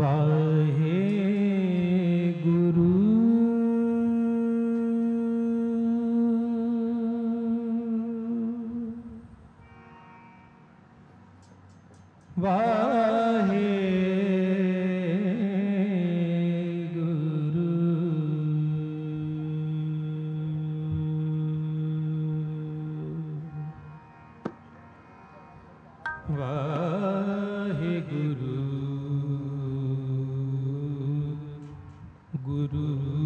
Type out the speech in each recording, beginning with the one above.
वाहे गुरु वाहे गुरु वाहे गुरु गुरु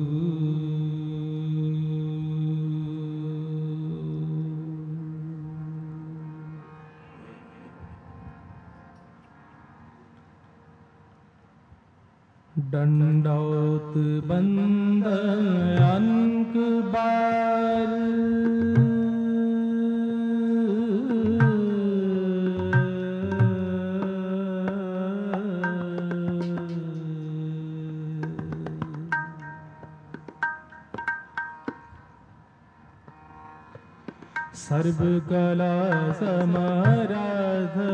दंडौत बंदन अनक बार सर्व कला समाराध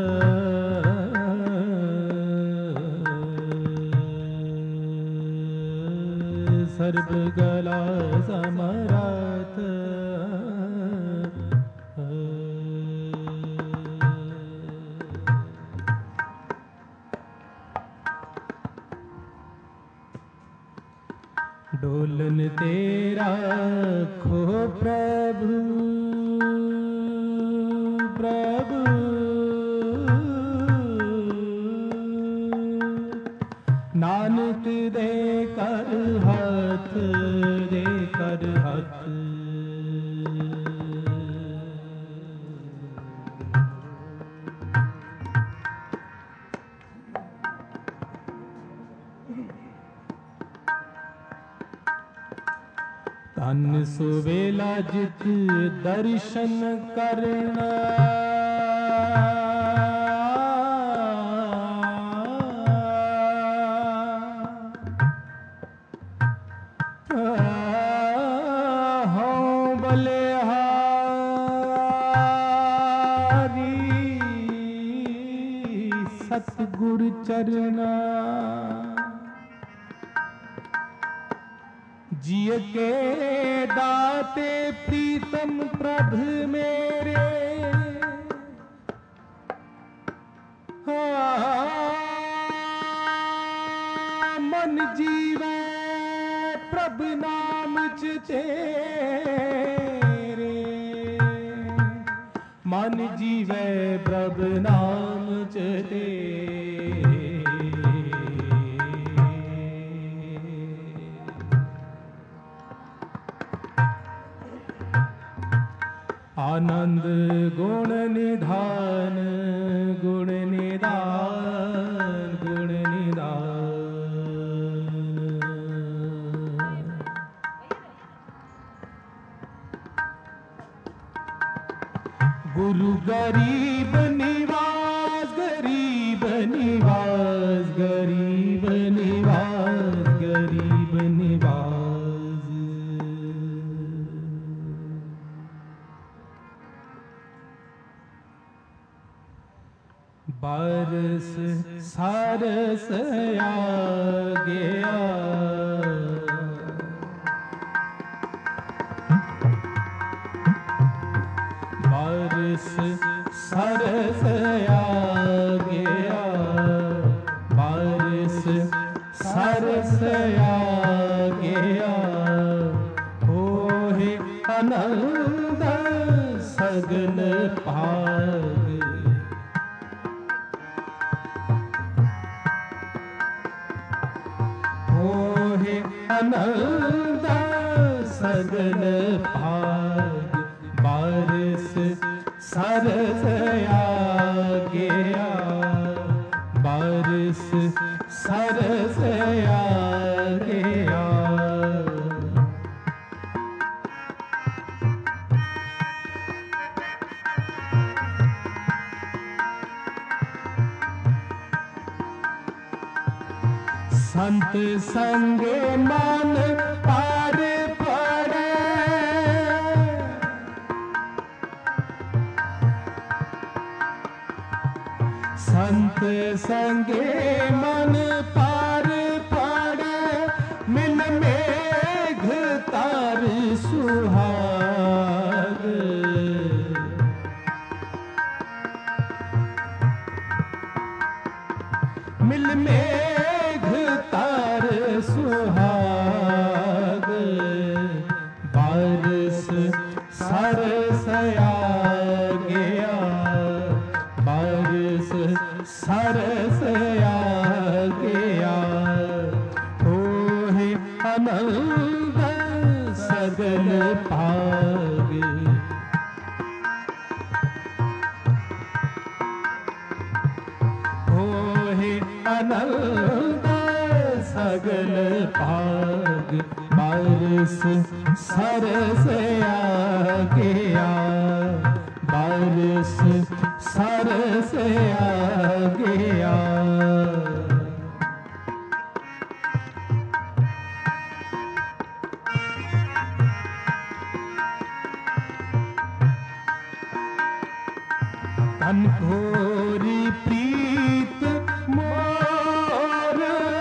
सर्व कला समराथ डोलन तेरा खो प्रभु प्रभु नानक दे कर हाथ दे कर हाथ तन सुवेला जित दर्शन करना सतगुरु चरना जिय के दाते प्रीतम प्रभु मेरे मन जीवे प्रभु नाम तेरे मन जीवे प्रभु नाम तेरे आनंद गुण निधान गुण निधान गुण निधान गुरु गरीब निवास गरीब निवास गरीब निवास गरीब निवास बारस सारस आ गया बारस सारस आ गया बारस सारस आ गया हो हे आनंद सगल भाग आनंद सगल भाग बारिश सरस आ गया बारिश सरस आ गया संत संगे मन पार पड़े संत संगे मन पार मिल मेघ तार सुहाग, बारिश सरस आ गया, बारिश सरस आ गया। होए आनंद सगल पागे, होए आनंद सगल पाग, बारिश सरस आ गया, बारिश सरस आ गया। घनघोरी प्रीत मोर,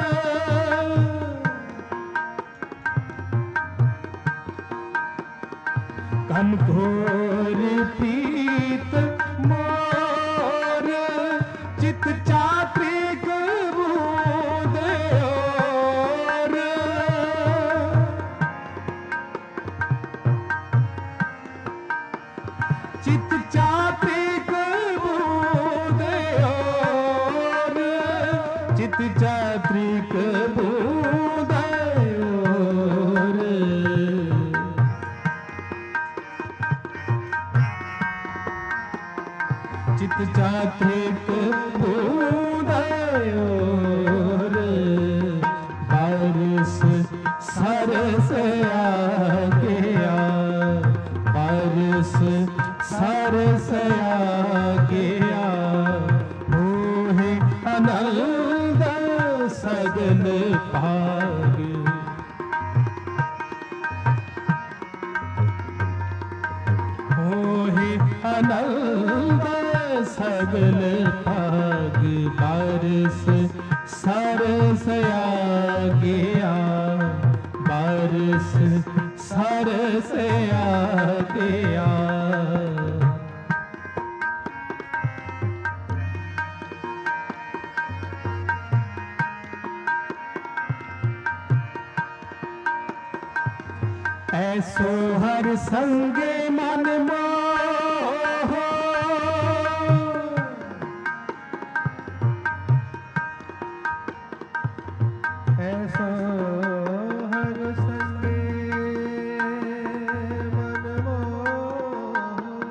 घनघोरी प्रीत मोर, चित चात्रिक बूंद और, चित चात्रिक बूंद और, चित चात्रिक बूंद और। चित चात्रिक बूंद और, बारिश सरस आ गया, बारिश सरस आ गया। होए आनंद सगल पागे, होए आनंद सगल पाग, बारिश सरस आ गया, बारिश सरस आ गया। ऐसो हर संगे मन मोह, ऐसो हर संगे मन मोह,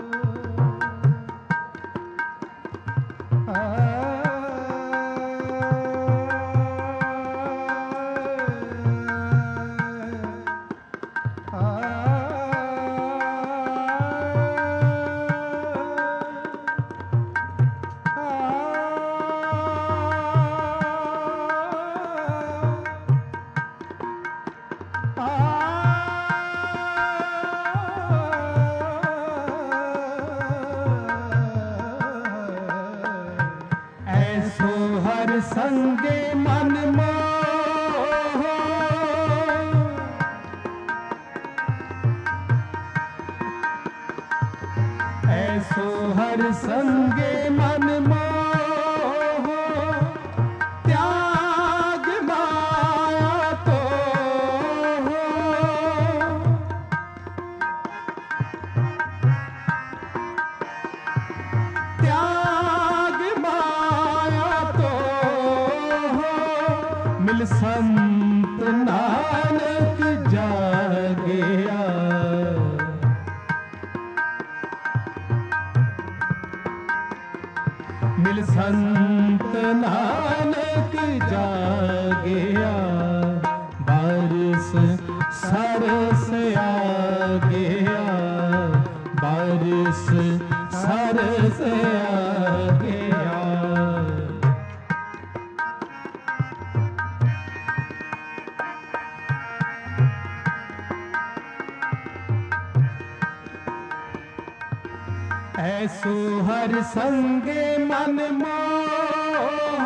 ऐसो हर संगे मन मोह, ऐसो हर संगे मन मोह, त्याग माया तो हो, त्याग माया तो हो। मिल संत नानक जागया, मिल संत नानक जागया, बारिश सरस आ गया, बारिश सरस आ गया। ऐसो हर संगे मन मोह,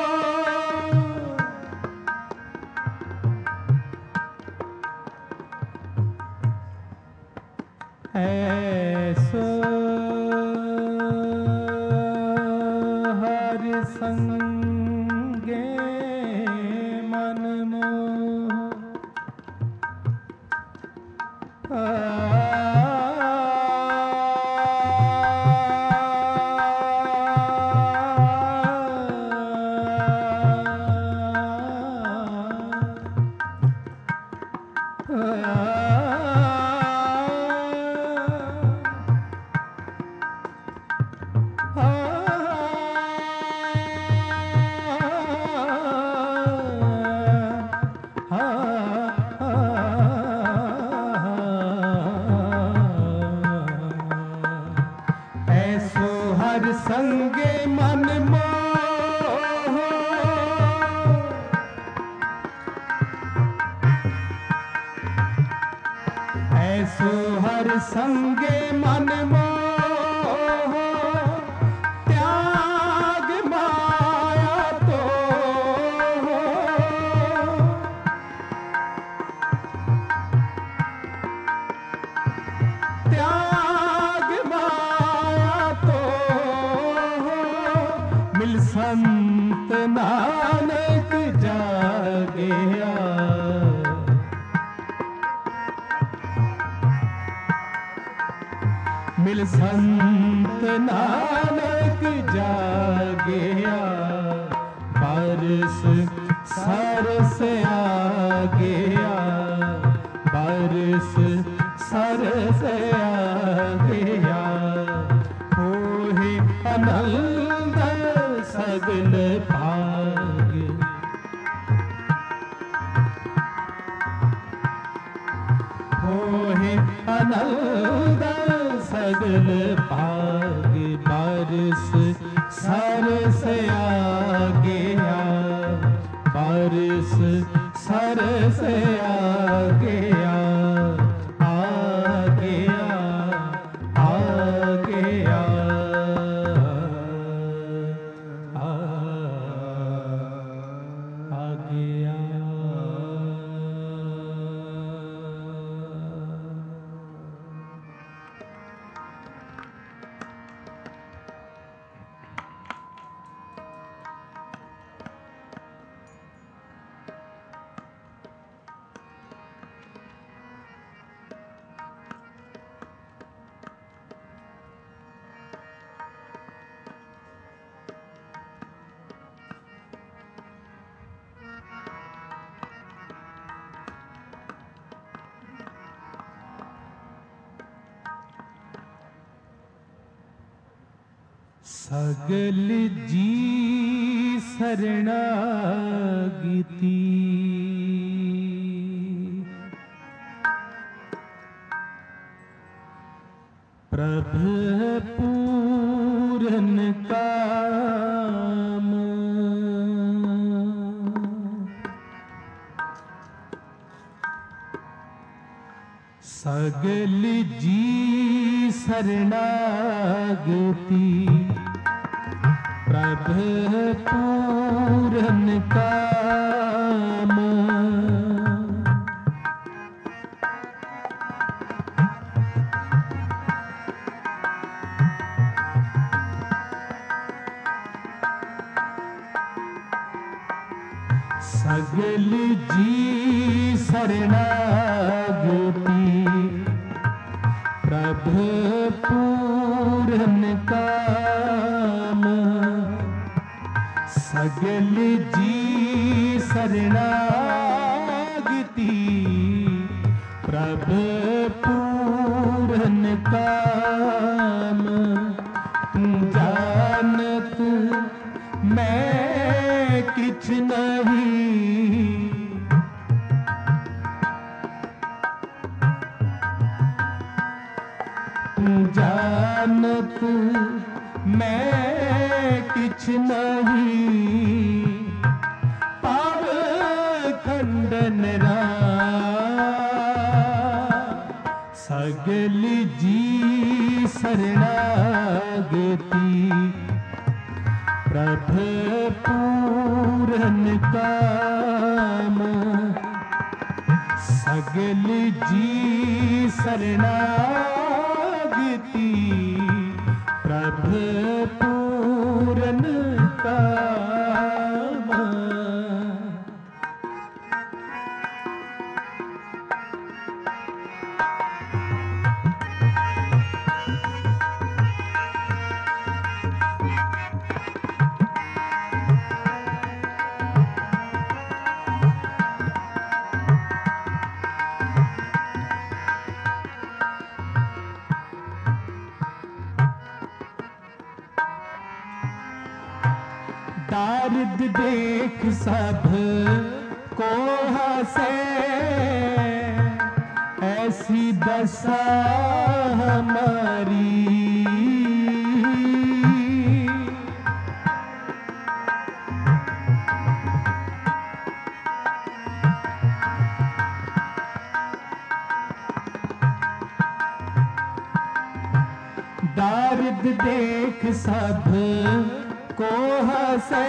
ऐसो हर संगे ऐसो हर संगे मन मोह, त्याग माया तो त्याग माया तो मिल संत नानक जागया। मिल संत नानक जागया। बारिश सरस आ गया, बारिश सरस आ गया। होए आनंद सगल भाग, होए आनंद सगल भाग। बारिश सरस आ गया, बारिश सरस आ गया। आ गया, आ गया, आ गया। सगल जी शरणागति, प्रभु पूरन काम। सगल जी शरणागति, प्रभु पूरन काम। सगल जी शरणागति, प्रभु पूरन काम। सगल जी शरणागति, प्रभु पूरन काम। जानत मैं किछ नहीं, जानत मैं किछ नहीं। पाव खंडन सगल जी शरणागति, प्रभु पूरन काम। सगल जी शरणागति, प्रभु पूरन काम। दारिद देख सब को हंसे, ऐसी दशा हमारी। दारिद देख सब को हंसे,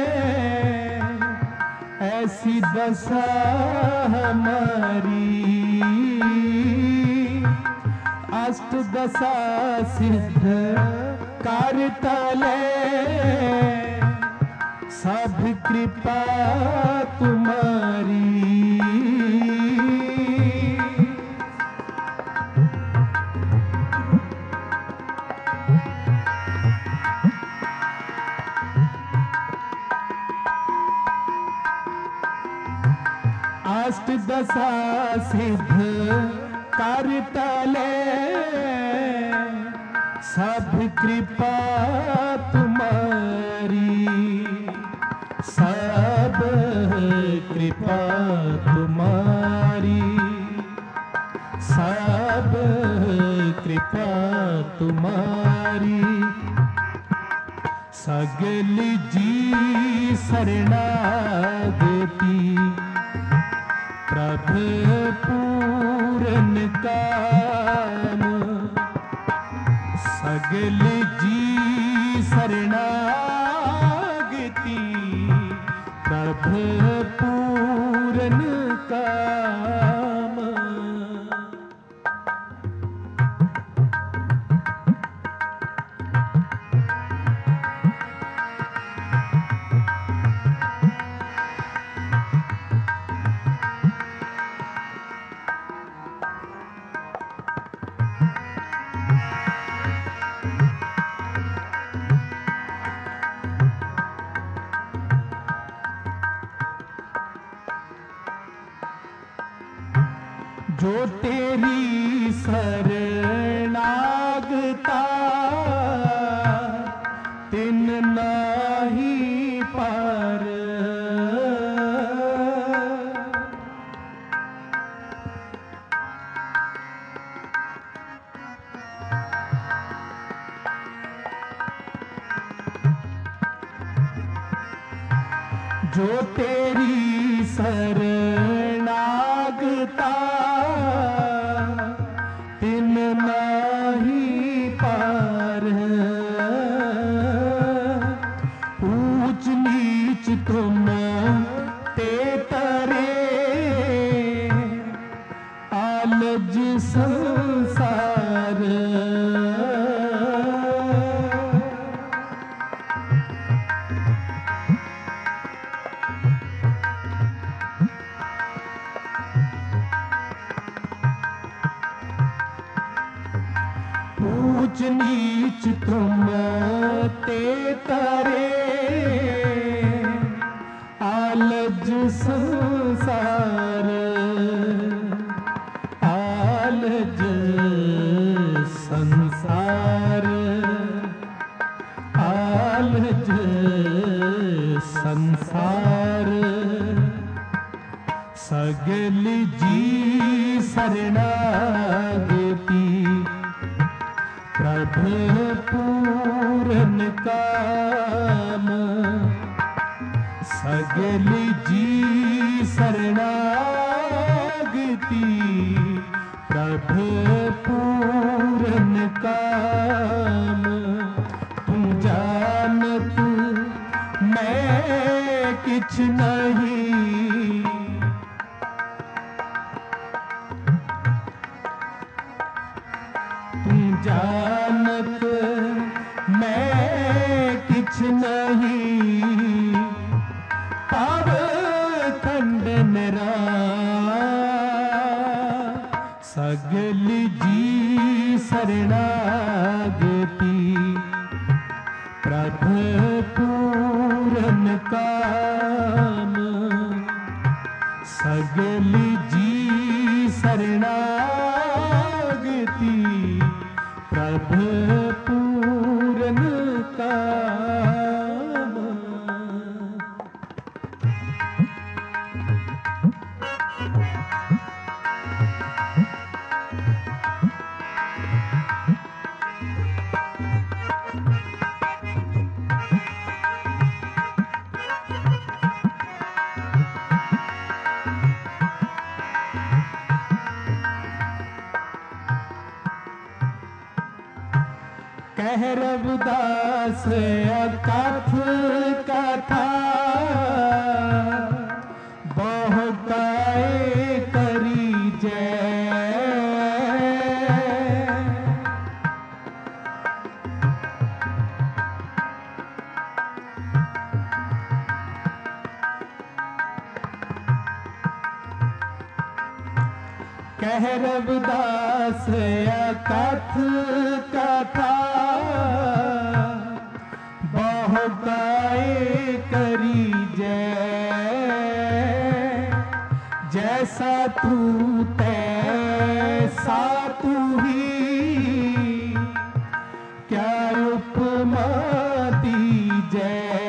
ऐसी दशा हमारी। अष्ट दशा सिद्ध करतले, सब कृपा तुम्हारी। अष्ट दशा सिद्ध करतले, सब कृपा तुम्हारी। सब कृपा तुम्हारी, सब कृपा तुम्हारी। सगल जी शरणागति, प्रभु पूरन काम। सगल जी शरणागति, प्रभु पूरन काम। जो तेरी शरणागता, तिन नाही पार। जो तेरी शरणागता, तिन नाही पार। ऊंच नीच तुम ते तरे, आलज संसार। ऊंच नीच तुम ते तरे, आलज संसार। आलज संसार, आलज संसार। सगल जी शरणागति, प्रभु पूरन काम। सगल जी शरणागति, प्रभु पूरन काम। तुम जानत मैं किछ नहीं, तुम जानत मैं किछ नहीं। पाव खंड मेरा, सगल जी शरणागति, प्रभु पूरन काम। सगल जी शरणागति, प्रभु पूरन काम। कह रविदास अकथ कथा बहु गाए करी जय। कह रविदास अकथ कथा बहु गाए करी जय। जैसा तू तैसा तू ही क्या उपमा दीजै।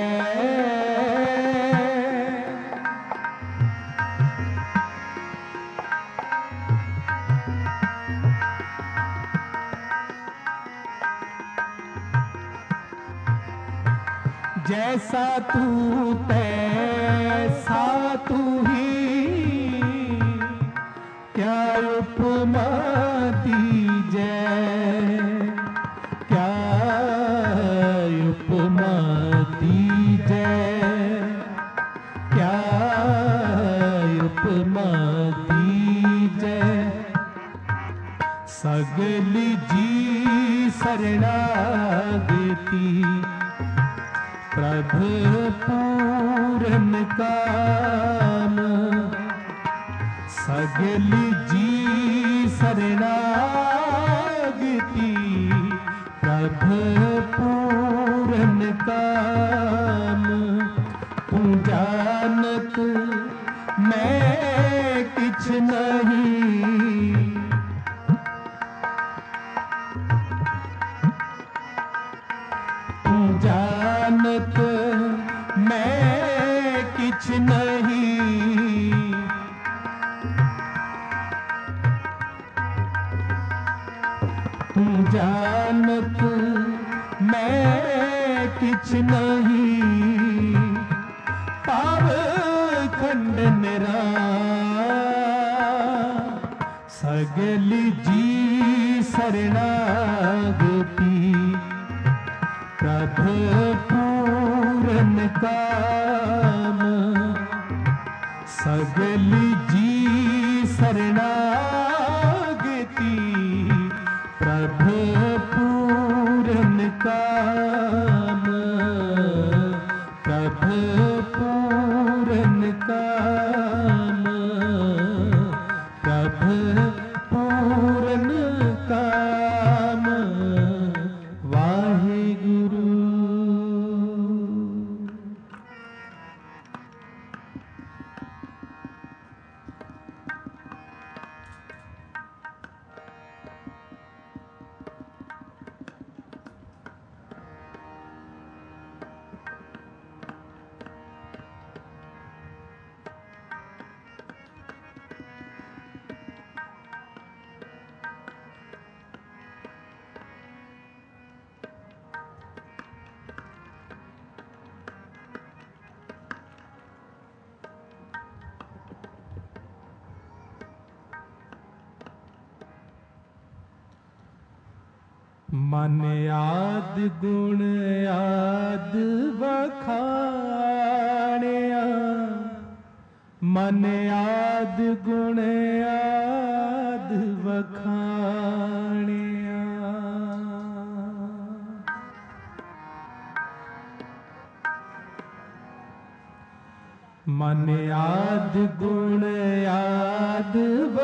जैसा तू तैसा तू ही क्या उपमा दीजै। क्या उपमा दीजै। क्या उपमा दीजै। सगल जी शरणागति प्रभु पूरन काम। सगल जी शरणागति प्रभु पूरन काम। तू जानत मैं किछ नहीं। तू जानत मैं किछ नहीं। तू जानत मैं किछ नहीं। पाव खंडन राम सगल जी शरणागति प्रभु पूरन काम। सगल जी शरणागति प्रभु पूरन काम। प्रभु पूरन काम। प्रभु पूरन काम। वाहिगुरु। मन आद गुण आद बखाणिया। मन आद गुण आद बखाणिया। मन आद गुण आद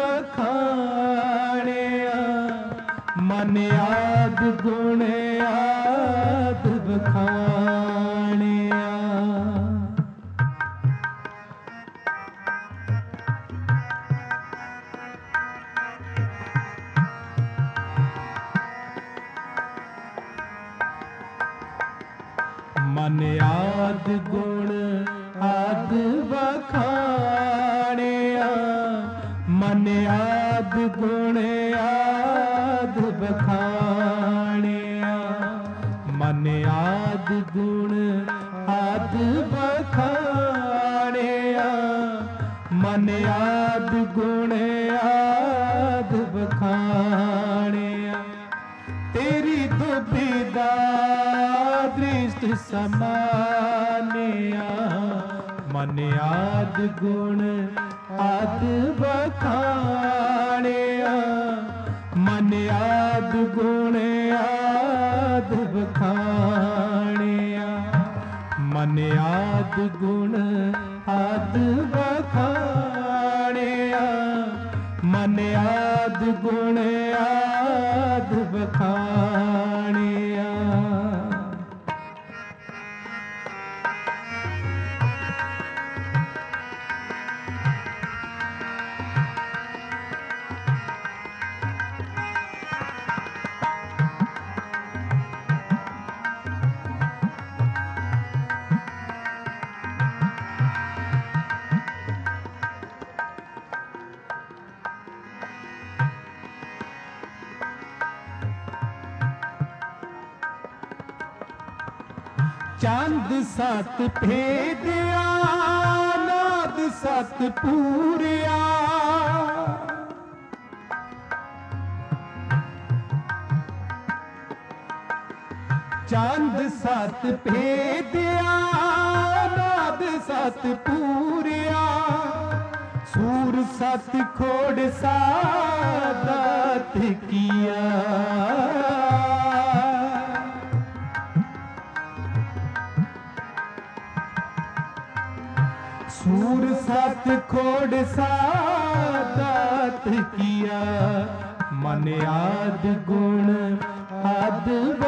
बखाणिया। मन आद गुण आद बखाणिया। मन आद गुण आद बखाणिया। मन आद गुण आद बखाणिया। मन आद गुण आद बखाणिया। मन आद गुण आद बखाणिया। तेरी दुविधा समानिया मन आद गुण आद बखानिया मन आद गुण आद बखानिया मन आद गुण आद बखानिया मन आद गुण आद बखानिया। चांद सत भेदिया नाद सत पूरिया चांद सत भेदिया नाद सत पूरिया सूर सत खोड़ सादत किया सूर सत खोड़ सादत किया मन आद गुण आद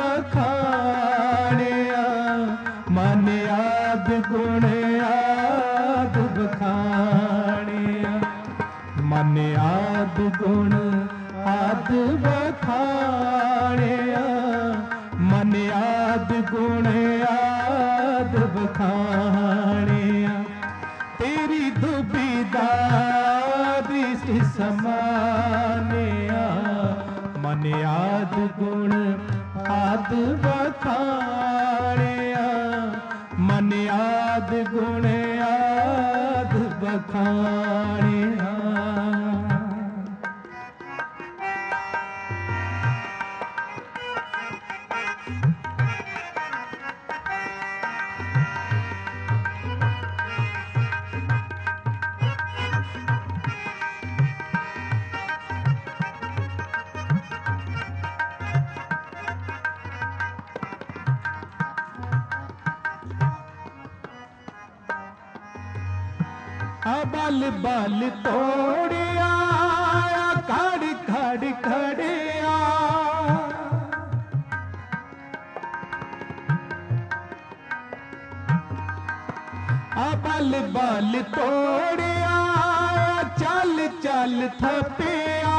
बखानिया मन आद गुण आद बखानिया मन आद गुण आद बखानिया मन आद गुण आद बखानिया तेरी दुबिधा दृष्टि समानिया मन आद गुण आद बखानिया मन आद गुण आद बखानिया। बल बल तोड़िया खड़ खड़ खड़िया बल बल तोड़िया चल चल थपिया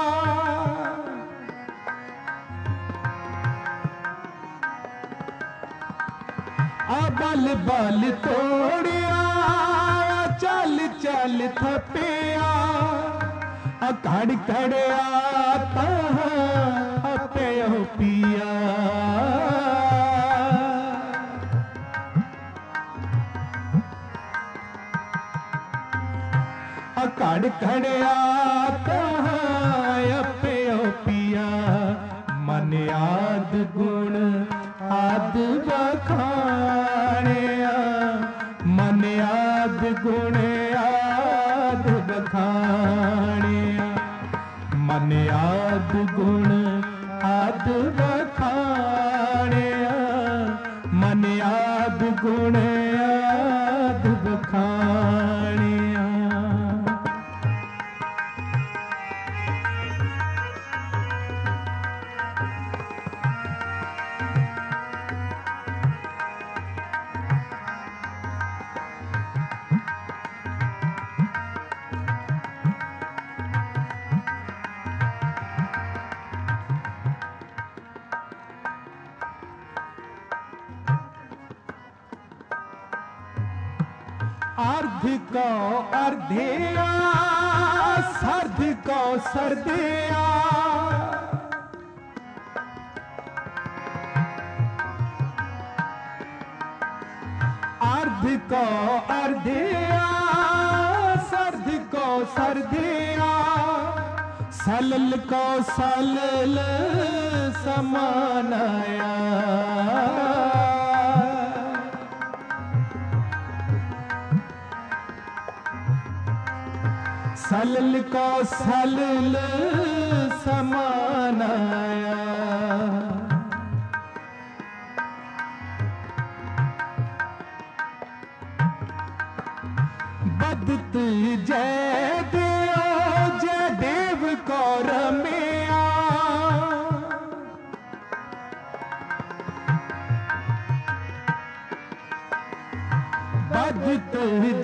बल बल तोड़िया चल चल थपिया खड़ खड़िया प्यो पिया खड़ खड़िया प्यो पिया मन आद गुण आद बखानिया मन आद गुण आद बखानिया मन आद गुण आद बखानिया मन आद गुण आद बखानिया। अर्ध को अर्धिया सर्द को सर्दिया अर्ध को अर्धिया सर्द को सर्दिया सलल को सलल समानाया सलल को सलल समानाया। बदत जय देव को रमिया। बदत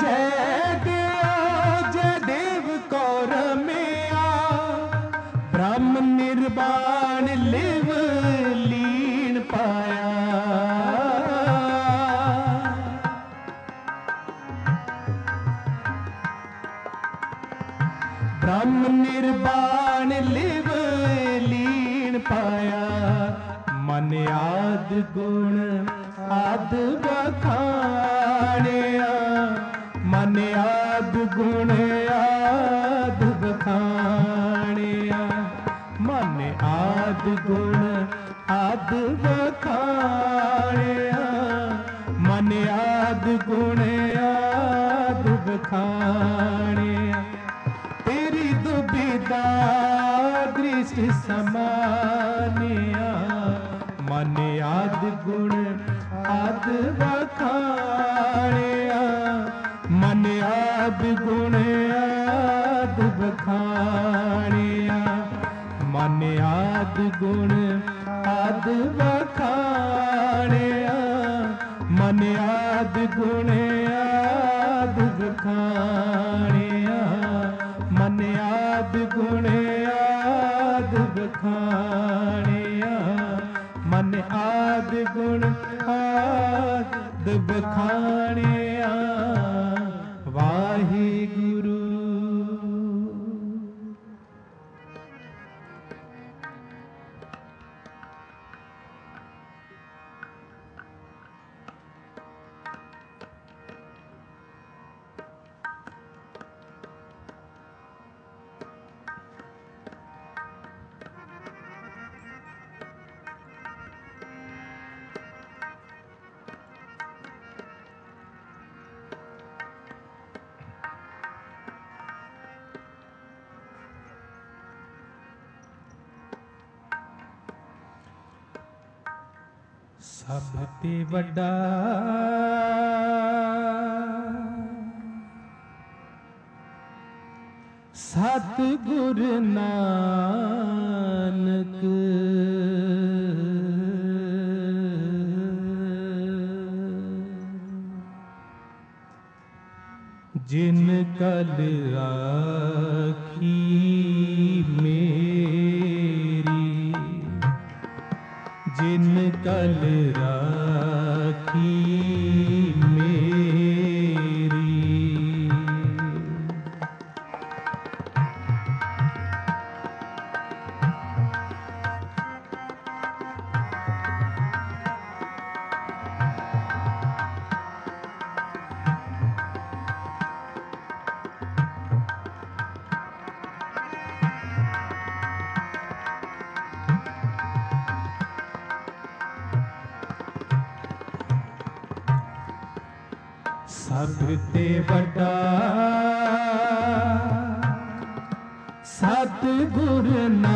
जय देव को रमिया। ब्रह्म निर्वाण लिव लीन पाया। ब्रह्म निर्वाण लिव लीन पाया। मन आद गुण आद बखानिया। मन आद गुण आद बखानिया। मन आद गुण आद बखानिया। मन आद गुण आद बखानिया। तेरी दुविधा दृष्टि समानिया। मन आद गुण आद बखानिया। मन आद गुण आद बखानिया। मन आद गुण आद बखानिया। मन आद गुण आद बखानिया। मन आद गुण आद बखानिया। मन आद गुण आद बखानिया। वाहिगुरु। सब ते वड्डा सतगुर नानक। जिन कल आखी मेरी। जिन कल राखी मेरी। सब ते वड्डा सतगुर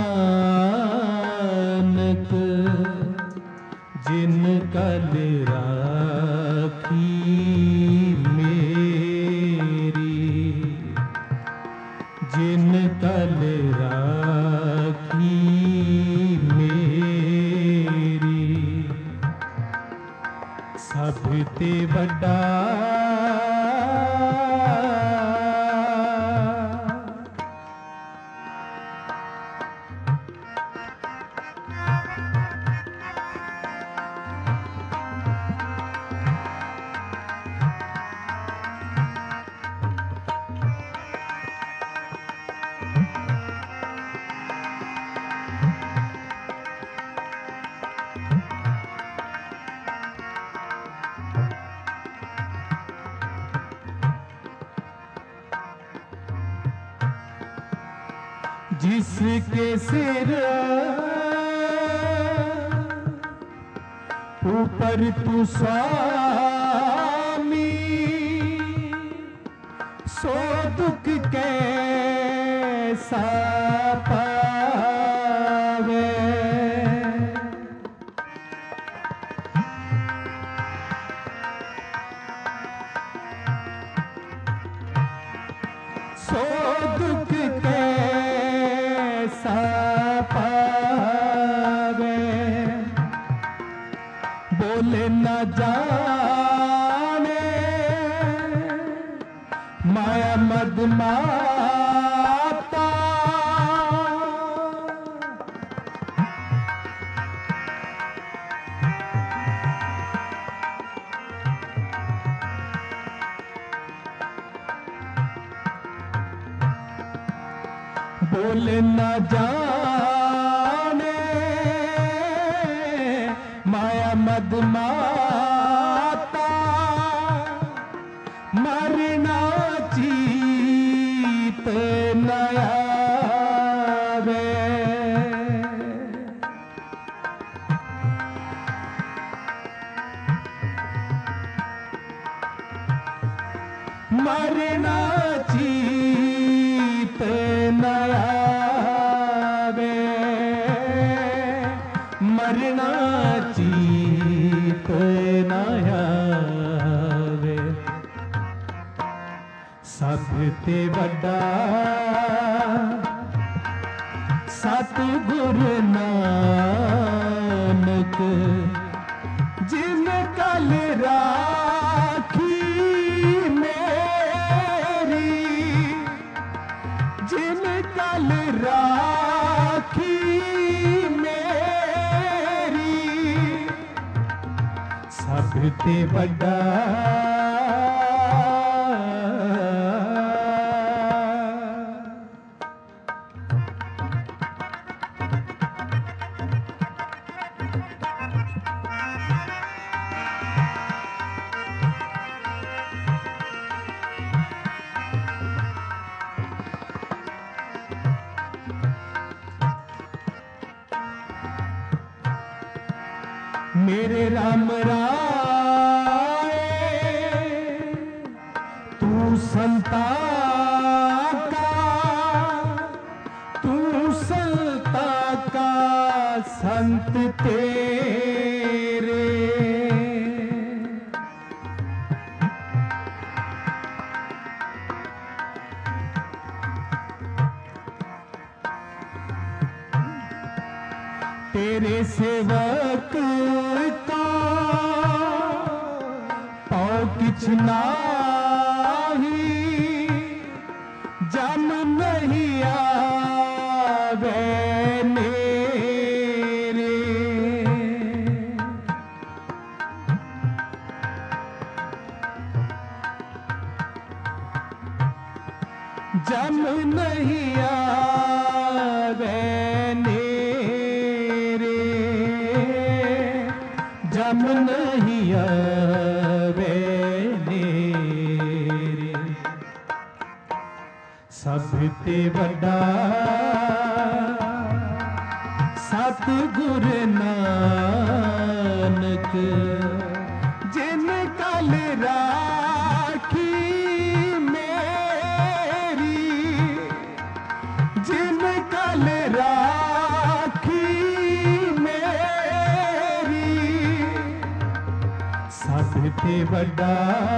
नानक। जिन कल राखी मेरी। जिन कल राखी मेरी। सब ते वड्डा जिसके सिर ऊपर तू स्वामी, सो दुख के कैसा पावे। सो दुख कैसा पावे, बोले न जाने माया मद माता। बोले न जाने माया मद माता, मरना चीत न आवे। मरना चीत न आवे, मरना चीत न आवे। सब ते वड्डा सतगुरु नानक, जिन कल राखी मेरी, जिन कल राखी मेरी। सब ते वड्डा मेरे राम राय, तू संता का, तू संता का संत तेरे। तेरे सेवक का पाँव किछ नाही, जम नहीं आवे मेरे। जम नहीं आवे मेरे, जम नहीं आवे मेरे। सब ते वड्डा सतगुरु नानक, जिन कल राखी मेरी, जिन कल राखी मेरी। सब ते वड्डा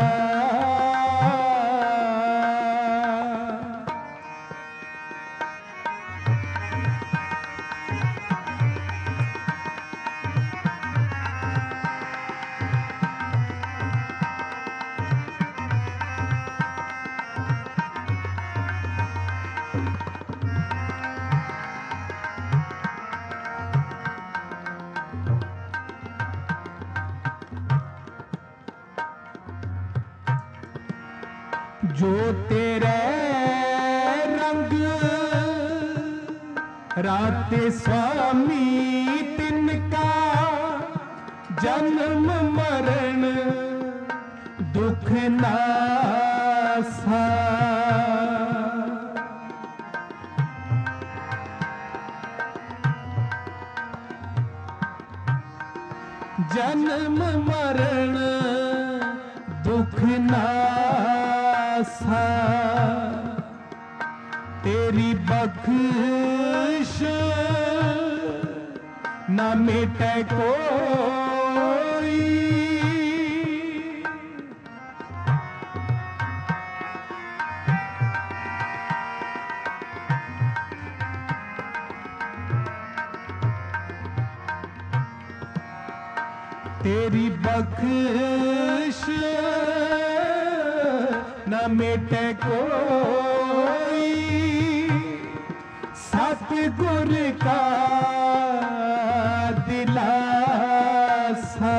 जो तेरे रंग राते स्वामी तिनका, जन्म मरण दुख नासा। जन्म मरण दुख नासा। तेरी बख्श न मिटे कोई, तेरी बख्श न मिटे कोई, सतगुर का दिलासा।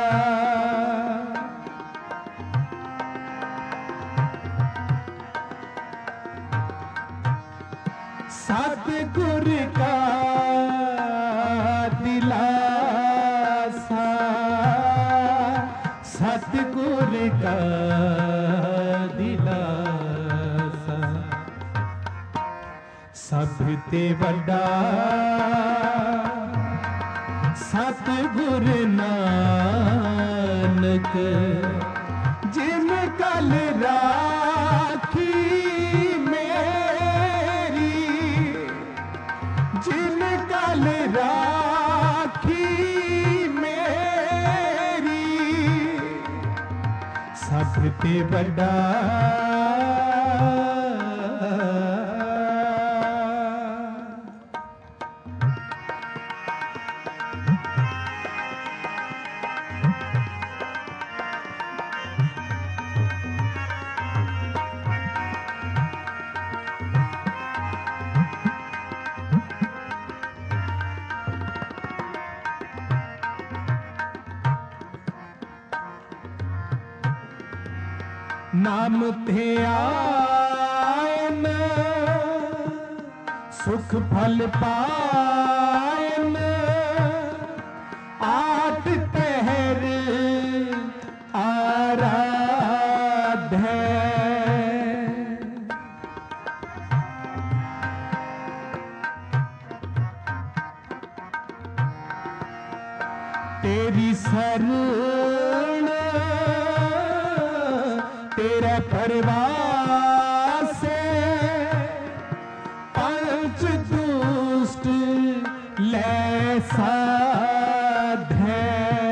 सतगुर का दिलासा, सतगुर का दिलासा। सब ते वड्डा सतगुर नानक, जिन कल राखी मेरी, जिन कल राखी मेरी, सब ते वड्डा नाम थे आयन, सुख फल पायन, आठ पहर आराधे। तेरी शरण तेरे परवार से, पंच दुष्ट ले साधे।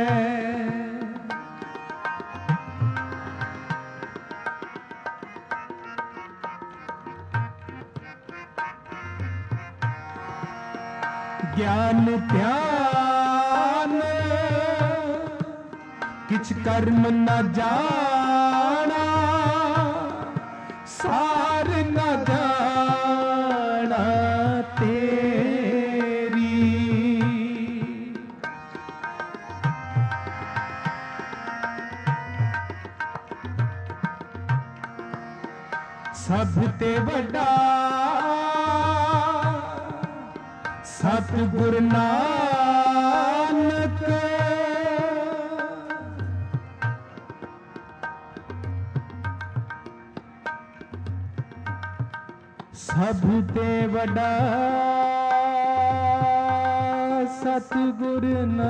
ज्ञान ध्यान किछ कर्म न जाना, सार न जाना तेरी। सब ते वड्डा सतगुर नानक, सब ते वड्डा सतगुर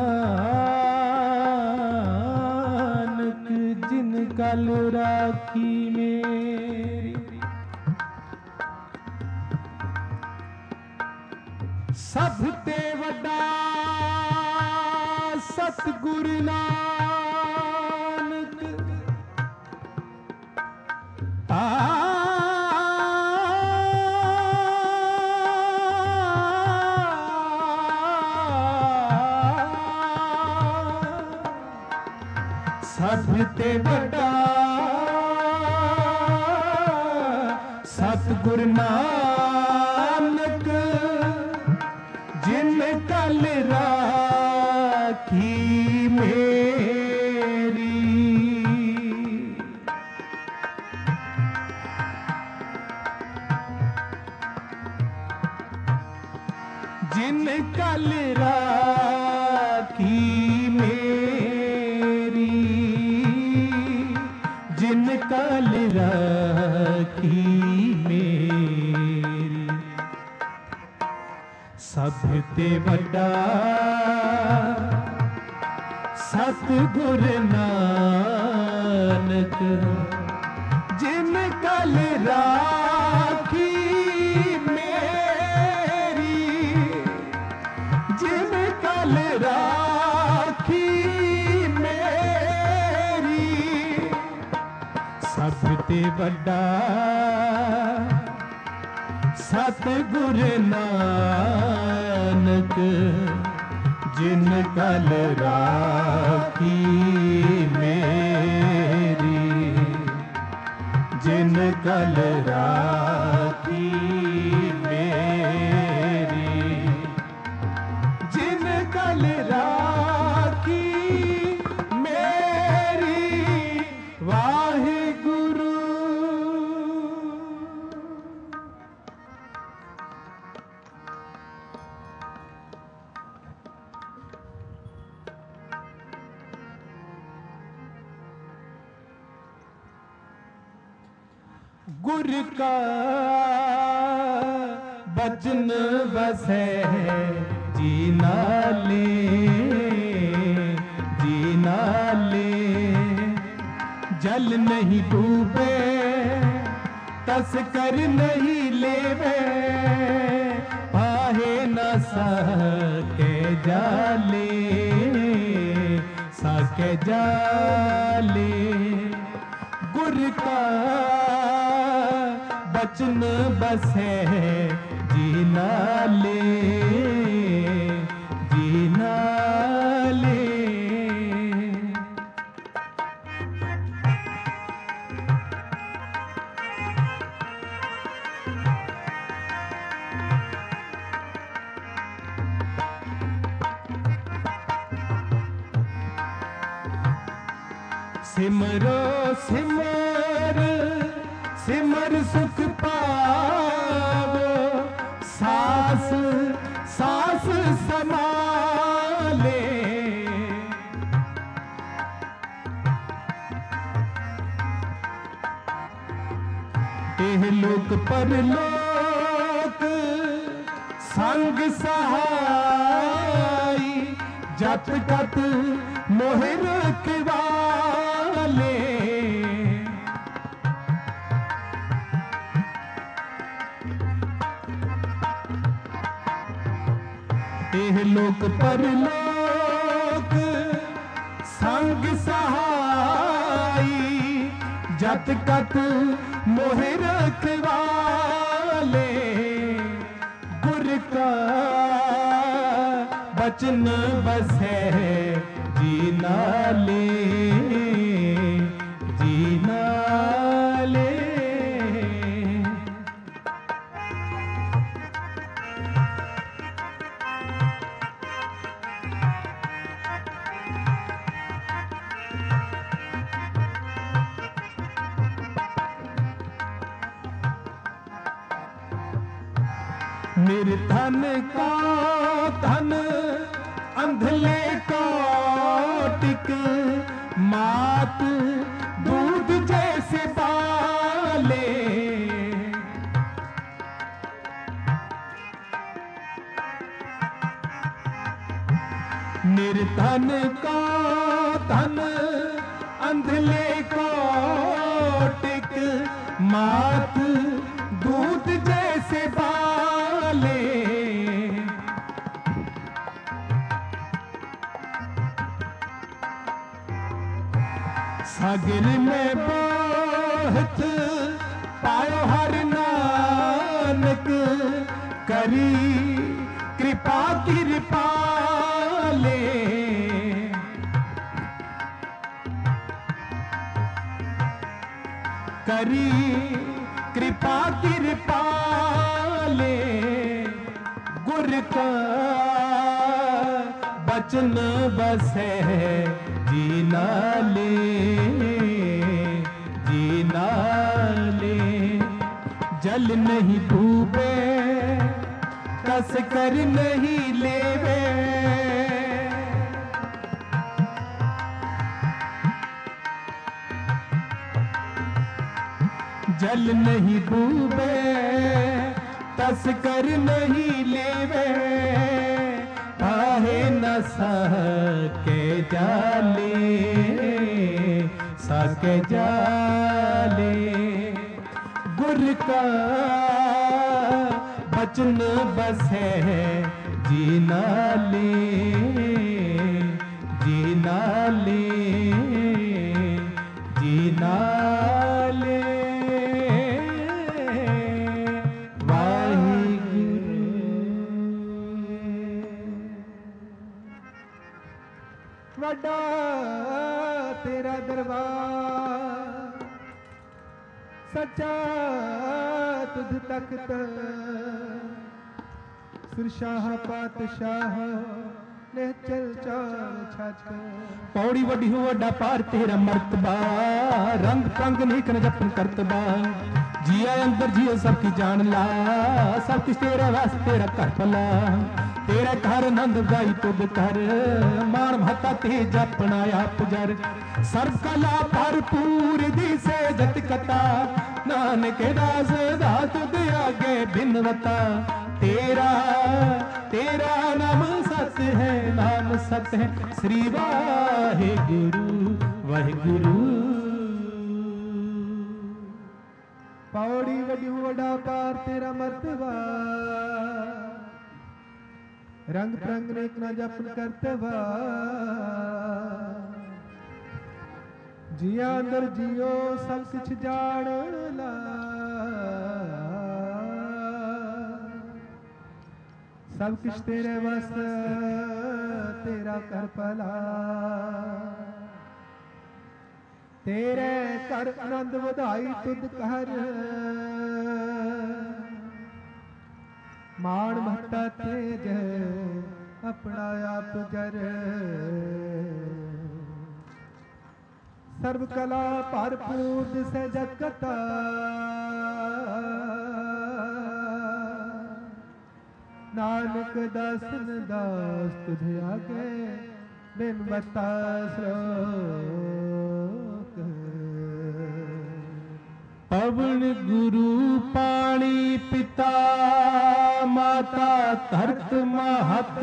नानक, जिन कल राखी मेरी। सब ते वड्डा सतगुर नानक, सब ते वड्डा सतगुर नानक, जिन कल राखी मेरी। जिन कल राखी मेरी, जिन कल राखी मेरी। सब ते वड्डा सतगुर नानक, जिन कल राखी ते वड्डा सतगुर नानक जिन कल राखी मेरी, जिन कल राखी मेरी, जिन कल राखी मेरी वाहिगुरु। गुर का बचन बसे जीना ले, जीना ले। जल नहीं डूबे तस्कर नहीं लेवे, पाहे न सके जाले, सके जाले। गुर का बचन बसे जीना ले, जीना ले। सिमरो सिमर सिमर सुख पावो, सास सास समाले। एह लोक परलोक संग सहाई, जत तत मोहि रखवाले। एह लोक परलोक संग सहाई, जत कत मोहि रखवाले। गुर का बचन बसे जीना ले, जीना ले। निर्धन को धन अंधले को टिक, मात दूध जैसे बाले। निर्धन को धन अंधले को टिक, मात दूध जैसे बाले। सागर में बहुत पायो हर नानक, करी कृपा कृपाले। करी कृपा कृपाले। गुर का बचन बसे जीना ले, जीना ले। जल नहीं डूबे कस कर नहीं लेवे, जल नहीं डूबे तस्कर नहीं लेवे, पाहे न सके जाले, सके जाले। गुर का बचन बसे जीना ले, जीना ले, जीना ले। वड्डा तेरा दरबार, सच्चा तुझ तख्त, सुरशाह पातशाह निहचल चाल छत। पौड़ी वड्डी हो वड्डा पार तेरा मर्तबा, रंग पंग नेक न जपन करतबा। जिया अंदर जियो सब की जान ला, सब कुछ तेरे वास्ते तेरा घर भला। तेरा घर आनंद गाई तुद कर, मान महता ते जपना आप जर। सर्व कला भरपूर दी से जत कथा, नानक दास दा तुद आगे बिनवता। तेरा तेरा नाम सत है, नाम सत है, श्री वाहिगुरु वाहिगुरु। पौड़ी वड्डी वड्डा पार तेरा मर्तबा, रंग प्रंग नेक न जपन करतबा। जिया अंदर जियो सब कुछ जान ला, सब कुछ तेरे बस तेरा कर भला। तेरे कर आनंद ਵਧਾਈ तुद कर, मान महता तेज अपना आप जर। सर्व कला भरपूर से जत कथा, नानक दासन दास तुझे आगे बिन बता श्लोक। पवन गुरु पानी पिता, माता धरत महत।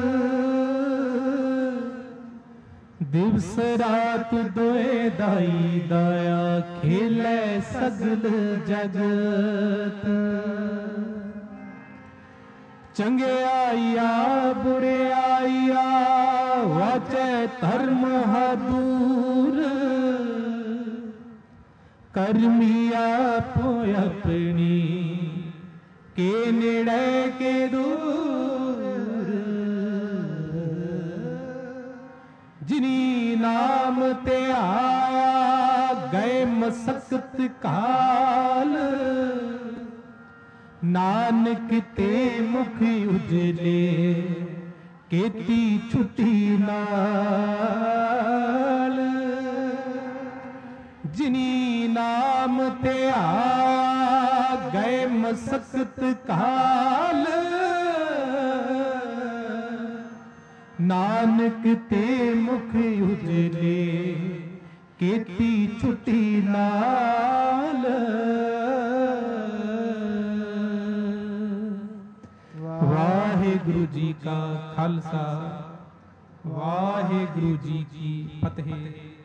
दिवस रात दोए दाई दाया, खेलै सगल जगत। चंगे आइया बुरे आइया, वाचे धर्म दूर। करमी आपो अपनी, के नेड़े के दूर। जिनी नाम ते आया, गए मसकत काल। नानक ते मुख उजले, केती छुटी नाल। जिनी नाम ते आ गए मसकत काल। नानक ते मुख उजले, केती छुटी नाल। वाहिगुरु जी का खालसा, वाहिगुरु जी की फतेह।